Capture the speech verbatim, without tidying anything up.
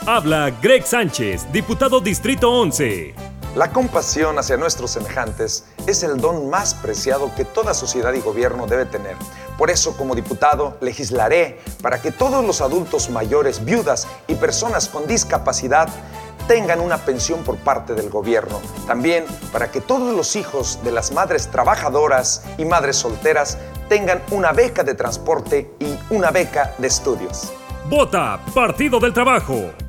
Habla Greg Sánchez, diputado Distrito once. La compasión hacia nuestros semejantes es el don más preciado que toda sociedad y gobierno debe tener. Por eso, como diputado, legislaré para que todos los adultos mayores, viudas y personas con discapacidad tengan una pensión por parte del gobierno. También para que todos los hijos de las madres trabajadoras y madres solteras tengan una beca de transporte y una beca de estudios. Vota Partido del Trabajo.